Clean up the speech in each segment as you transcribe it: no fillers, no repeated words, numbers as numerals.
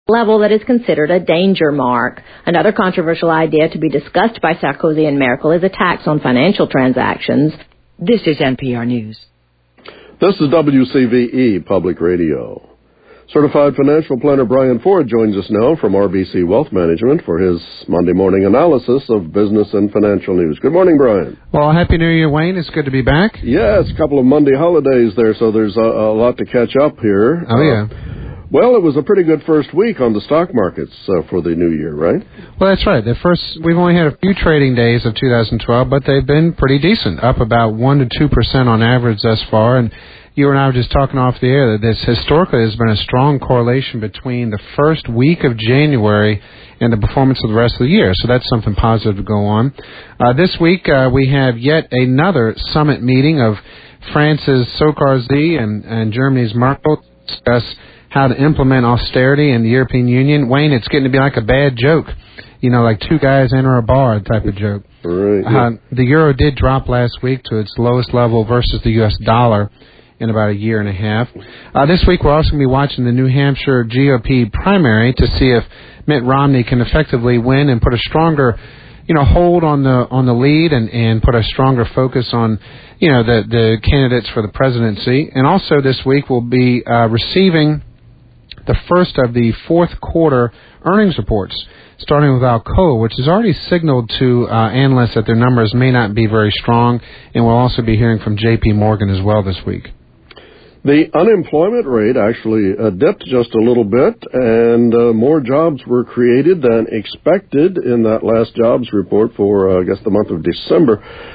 level that is considered a danger mark. Another controversial idea to be discussed by Sarkozy and Merkel is a tax on financial transactions. This is NPR News. This is WCVE Public Radio. Certified financial planner Brian Ford joins us now from RBC Wealth Management for his Monday morning analysis of business and financial news. Good morning, Brian. Well, Happy New Year, Wayne. It's good to be back. Yeah, it's a couple of Monday holidays there, so there's a lot to catch up here. Oh, yeah. Well, it was a pretty good first week on the stock markets for the new year, right? Well, that's right. We've only had a few trading days of 2012, but they've been pretty decent, up about 1% to 2% on average thus far. And you and I were just talking off the air that this historically has been a strong correlation between the first week of January and the performance of the rest of the year. So that's something positive to go on. This week, we have yet another summit meeting of France's Sarkozy and Germany's Merkel to discuss how to implement austerity in the European Union. Wayne, it's getting to be like a bad joke. You know, like two guys enter a bar type of joke. Right. Yeah. The euro did drop last week to its lowest level versus the U.S. dollar in about a year and a half. This week we're also going to be watching the New Hampshire GOP primary to see if Mitt Romney can effectively win and put a stronger, hold on the lead and put a stronger focus on, the candidates for the presidency. And also this week we'll be receiving the first of the fourth quarter earnings reports, starting with Alcoa, which has already signaled to analysts that their numbers may not be very strong, and we'll also be hearing from J.P. Morgan as well this week. The unemployment rate actually dipped just a little bit, and more jobs were created than expected in that last jobs report for, the month of December.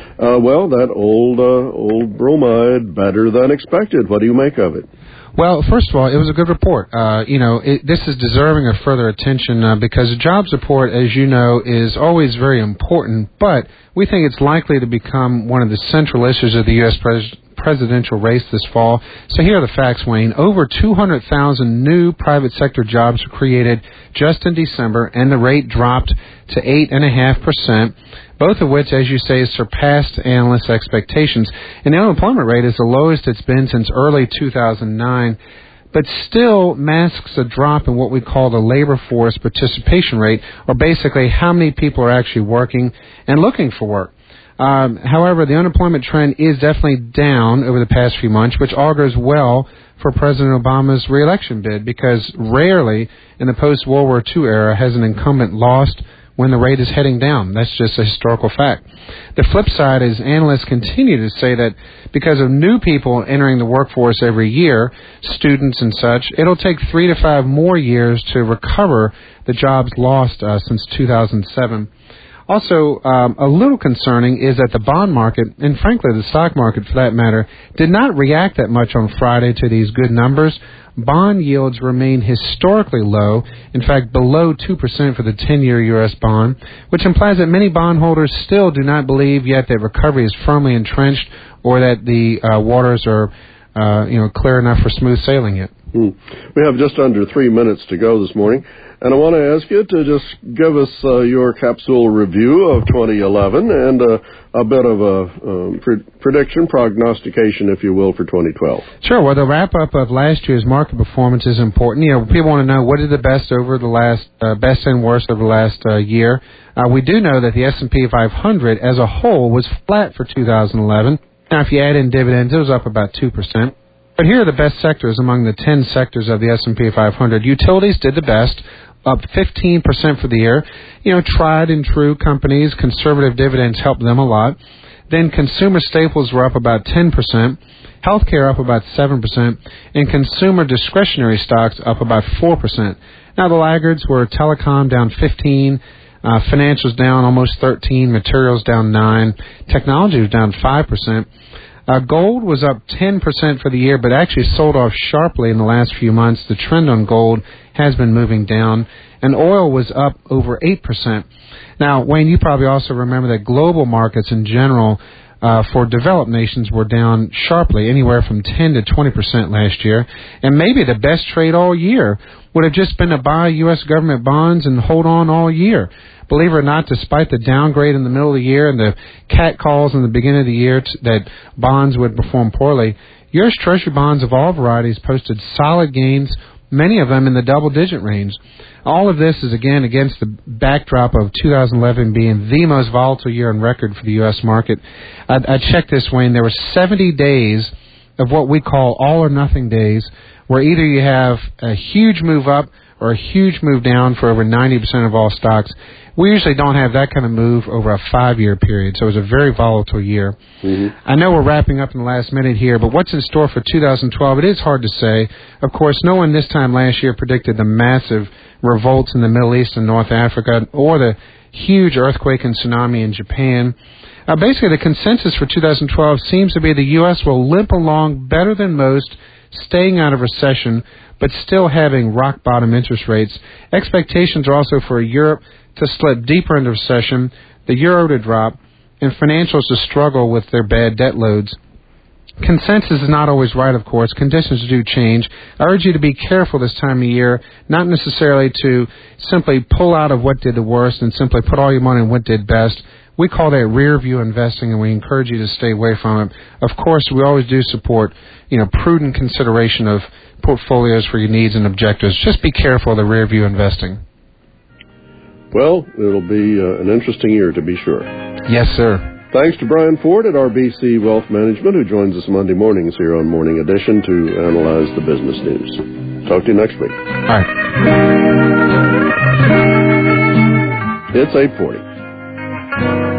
That old bromide, better than expected. What do you make of it? Well, first of all, it was a good report. This is deserving of further attention because a jobs report, as you know, is always very important, but we think it's likely to become one of the central issues of the U.S. presidential race this fall. So here are the facts, Wayne. Over 200,000 new private sector jobs were created just in December, and the rate dropped to 8.5%. Both of which, as you say, surpassed analysts' expectations. And the unemployment rate is the lowest it's been since early 2009, but still masks a drop in what we call the labor force participation rate, or basically how many people are actually working and looking for work. However, the unemployment trend is definitely down over the past few months, which augurs well for President Obama's re-election bid, because rarely in the post-World War II era has an incumbent lost when the rate is heading down. That's just a historical fact. The flip side is analysts continue to say that because of new people entering the workforce every year, students and such, it'll take 3 to 5 more years to recover the jobs lost since 2007. Also, a little concerning is that the bond market, and frankly the stock market for that matter, did not react that much on Friday to these good numbers. Bond yields remain historically low, in fact below 2% for the 10-year U.S. bond, which implies that many bondholders still do not believe yet that recovery is firmly entrenched or that the waters are clear enough for smooth sailing yet. We have just under 3 minutes to go this morning, and I want to ask you to just give us your capsule review of 2011 and a bit of a prediction, prognostication, if you will, for 2012. Sure. Well, the wrap-up of last year's market performance is important. People want to know what did the best over the last, best and worst over the last year. We do know that the S&P 500 as a whole was flat for 2011. Now, if you add in dividends, it was up about 2%. But here are the best sectors among the 10 sectors of the S&P 500. Utilities did the best, up 15% for the year. Tried and true companies, conservative dividends helped them a lot. Then consumer staples were up about 10%, healthcare up about 7%, and consumer discretionary stocks up about 4%. Now the laggards were telecom down 15%, financials down almost 13%, materials down 9%, technology was down 5%. Gold was up 10% for the year, but actually sold off sharply in the last few months. The trend on gold has been moving down, and oil was up over 8%. Now, Wayne, you probably also remember that global markets in general for developed nations were down sharply, anywhere from 10 to 20% last year. And maybe the best trade all year would have just been to buy U.S. government bonds and hold on all year. Believe it or not, despite the downgrade in the middle of the year and the catcalls in the beginning of the year that bonds would perform poorly, U.S. Treasury bonds of all varieties posted solid gains, many of them in the double-digit range. All of this is, again, against the backdrop of 2011 being the most volatile year on record for the U.S. market. I checked this, Wayne. There were 70 days of what we call all-or-nothing days, where either you have a huge move up or a huge move down for over 90% of all stocks. We usually don't have that kind of move over a 5-year period, so it was a very volatile year. Mm-hmm. I know we're wrapping up in the last minute here, but what's in store for 2012? It is hard to say. Of course, no one this time last year predicted the massive revolts in the Middle East and North Africa or the huge earthquake and tsunami in Japan. Basically, the consensus for 2012 seems to be the U.S. will limp along better than most, staying out of recession, but still having rock-bottom interest rates. Expectations are also for Europe to slip deeper into recession, the euro to drop, and financials to struggle with their bad debt loads. Consensus is not always right, of course. Conditions do change. I urge you to be careful this time of year, not necessarily to simply pull out of what did the worst and simply put all your money in what did best. We call that rear view investing, and we encourage you to stay away from it. Of course, we always do support, prudent consideration of portfolios for your needs and objectives. Just be careful of the rear view investing. Well, it'll be an interesting year, to be sure. Yes, sir. Thanks to Brian Ford at RBC Wealth Management, who joins us Monday mornings here on Morning Edition to analyze the business news. Talk to you next week. All right. It's 8:40.